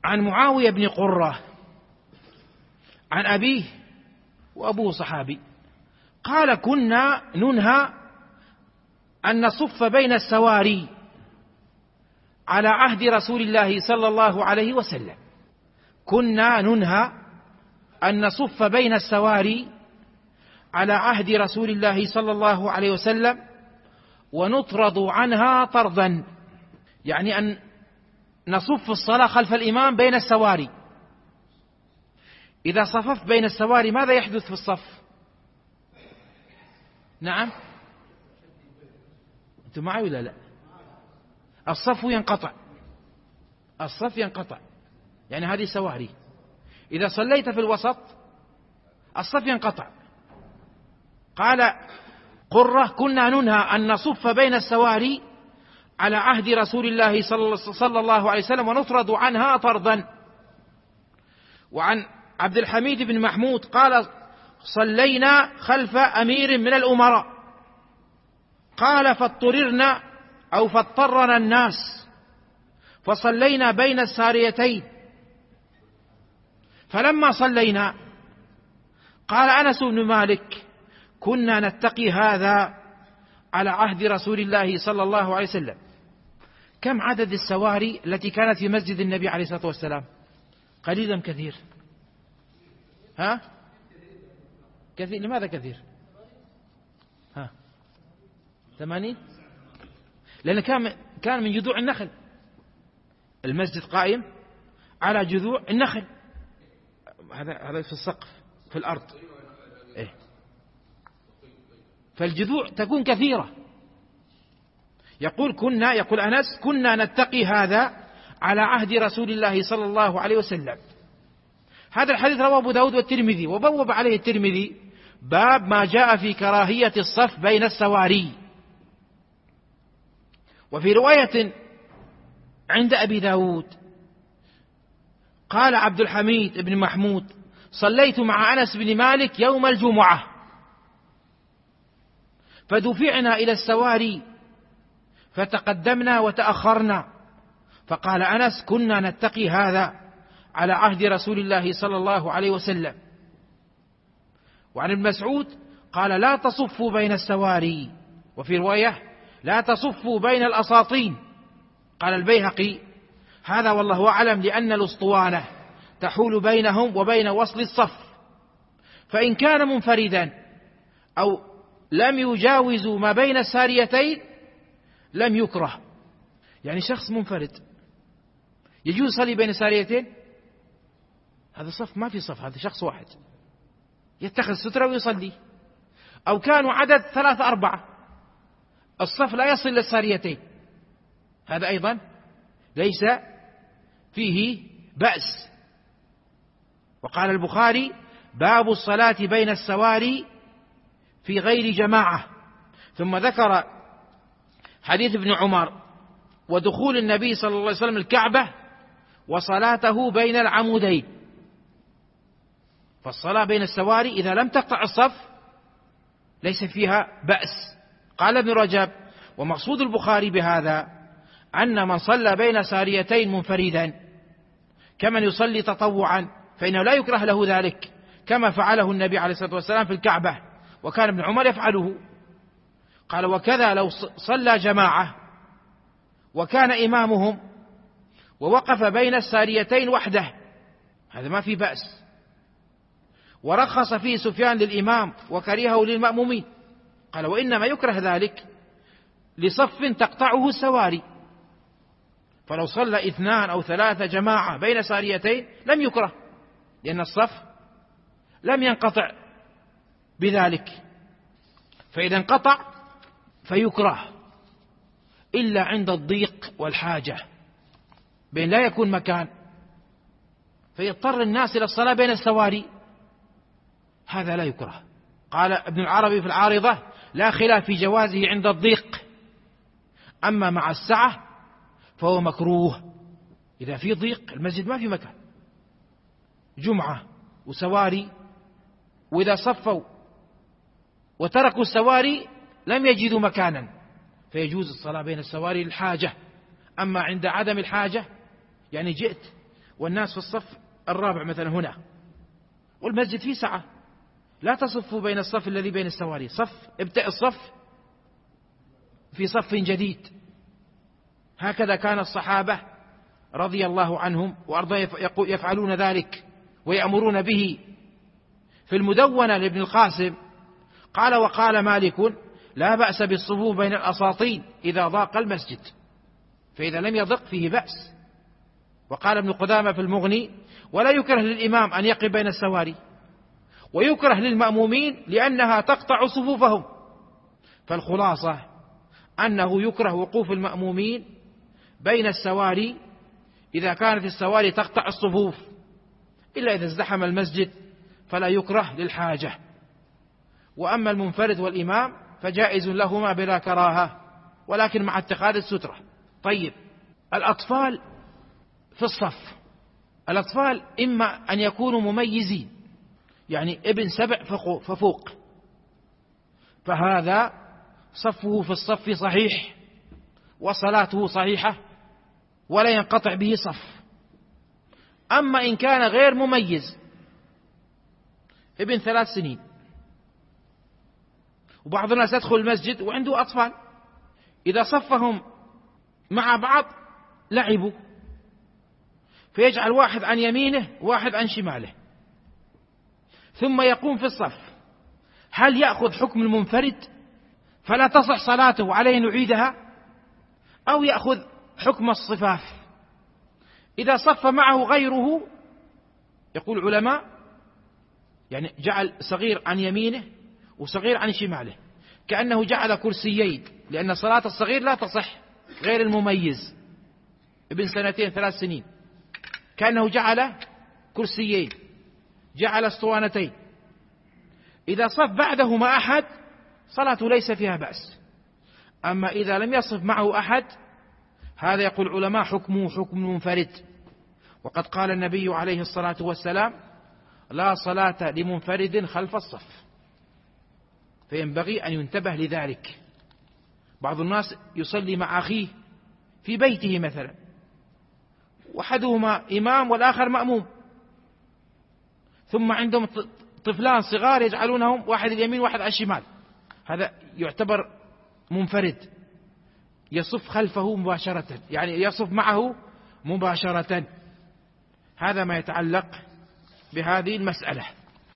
عن معاوية بن قرة عن أبيه، وأبوه صحابي، قال: كنا ننهى أن نصف بين السواري على عهد رسول الله صلى الله عليه وسلم. كنا ننهى أن نصف بين السواري على عهد رسول الله صلى الله عليه وسلم ونطرد عنها طردا، يعني أن نصف الصلاة خلف الإمام بين السواري. إذا صففت بين السواري ماذا يحدث في الصف؟ نعم، أنتم معي ولا لا؟ الصف ينقطع، الصف ينقطع، يعني هذه سواري. إذا صليت في الوسط الصف ينقطع. قال قرة: كنا ننهى أن نصف بين السواري على عهد رسول الله صلى الله عليه وسلم ونطرد عنها طردا. وعن عبد الحميد بن محمود قال: صلينا خلف أمير من الأمراء، قال: فاضطررنا أو فاضطرنا الناس فصلينا بين الساريتين، فلما صلينا قال أنس بن مالك: كنا نتقي هذا على عهد رسول الله صلى الله عليه وسلم. كم عدد السواري التي كانت في مسجد النبي عليه الصلاة والسلام؟ قليل أم كثير؟ ها؟ كثير. لماذا كثير؟ ها؟ 80؟ لأن كان من جذوع النخل، المسجد قائم على جذوع النخل، هذا في السقف في الأرض، إيه؟ فالجذوع تكون كثيرة. يقول أنس: كنا نتقي هذا على عهد رسول الله صلى الله عليه وسلم. هذا الحديث رواه أبو داود والترمذي، وبوب عليه الترمذي باب ما جاء في كراهية الصف بين السواري. وفي رواية عند أبي داود قال عبد الحميد بن محمود: صليت مع أنس بن مالك يوم الجمعة فدفعنا إلى السواري فتقدمنا وتأخرنا، فقال أنس: كنا نتقي هذا على عهد رسول الله صلى الله عليه وسلم. وعن ابن مسعود قال: لا تصفوا بين السواري، وفي رواية: لا تصفوا بين الأساطين. قال البيهقي: هذا والله أعلم لأن الأسطوانة تحول بينهم وبين وصل الصف، فإن كان منفردا أو لم يجاوزوا ما بين الساريتين لم يكره. يعني شخص منفرد يجوز يصلي بين الساريتين، هذا صف ما في صف، هذا شخص واحد يتخذ سترة ويصلي. أو كانوا عدد 3 4 الصف لا يصل للساريتين، هذا أيضا ليس فيه بأس. وقال البخاري: باب الصلاة بين السواري في غير جماعة. ثم ذكر حديث ابن عمر ودخول النبي صلى الله عليه وسلم الكعبة وصلاته بين العمودين. فالصلاة بين السواري إذا لم تقطع الصف ليس فيها بأس. قال ابن رجب: ومقصود البخاري بهذا أن من صلى بين ساريتين منفردا كمن يصلي تطوعا فإنه لا يكره له ذلك، كما فعله النبي عليه الصلاة والسلام في الكعبة، وكان ابن عمر يفعله. قال: وكذا لو صلى جماعة وكان إمامهم ووقف بين الساريتين وحده هذا ما في بأس. ورخص فيه سفيان للإمام وكرهه للمأمومين. قال: وإنما يكره ذلك لصف تقطعه السواري، فلو صلى 2 أو 3 جماعة بين ساريتين لم يكره، لأن الصف لم ينقطع بذلك. فإذا انقطع فيكره إلا عند الضيق والحاجة، بين لا يكون مكان فيضطر الناس إلى الصلاة بين السواري، هذا لا يكره. قال ابن العربي في العارضة: لا خلاف في جوازه عند الضيق، أما مع السعة فهو مكروه. إذا في ضيق المسجد ما في مكان، جمعة وسواري، وإذا صفوا وتركوا السواري لم يجدوا مكانا فيجوز الصلاة بين السواري للحاجة. أما عند عدم الحاجة، يعني جئت والناس في الصف الرابع مثلا هنا، والمسجد فيه سعة، لا تصفوا بين الصف الذي بين السواري، ابدأ الصف في صف جديد. هكذا كان الصحابة رضي الله عنهم وأرضاهم يفعلون ذلك ويأمرون به. في المدونة لابن القاسم قال: وقال مالك: لا بأس بالصفوف بين الأساطين إذا ضاق المسجد، فإذا لم يضق فيه بأس. وقال ابن قدامة في المغني: ولا يكره للإمام أن يقف بين السواري، ويكره للمأمومين لأنها تقطع صفوفهم. فالخلاصة أنه يكره وقوف المأمومين بين السواري إذا كانت السواري تقطع الصفوف، إلا إذا ازدحم المسجد فلا يكره للحاجة. وأما المنفرد والإمام فجائز لهما بلا كراهة، ولكن مع اتخاذ السترة. طيب، الأطفال في الصف، الأطفال إما أن يكونوا مميزين، يعني ابن 7 ففوق، فهذا صفه في الصف صحيح وصلاته صحيحة ولا ينقطع به صف. أما إن كان غير مميز، ابن 3 سنين، وبعض الناس يدخل المسجد وعنده أطفال، إذا صفهم مع بعض لعبوا، فيجعل واحد عن يمينه واحد عن شماله، ثم يقوم في الصف. هل يأخذ حكم المنفرد فلا تصح صلاته عليه نعيدها، أو يأخذ حكم الصفاف؟ إذا صف معه غيره، يقول العلماء، يعني جعل صغير عن يمينه وصغير عن شماله، كأنه جعل كرسيين، لأن صلاة الصغير لا تصح غير المميز، ابن 2 3 سنين، كأنه جعل كرسيين، جعل اسطوانتين. إذا صف بعدهما أحد صلاته ليس فيها بأس. أما إذا لم يصف معه أحد، هذا يقول العلماء حكمه حكم منفرد. وقد قال النبي عليه الصلاة والسلام: لا صلاة لمنفرد خلف الصف. فينبغي أن ينتبه لذلك. بعض الناس يصلي مع أخيه في بيته مثلا، وأحدهما إمام والآخر مأموم، ثم عندهم طفلان صغار يجعلونهم واحد اليمين واحد على الشمال، هذا يعتبر منفرد، يصف خلفه مباشرة، يعني يصف معه مباشرة. هذا ما يتعلق بهذه المسألة.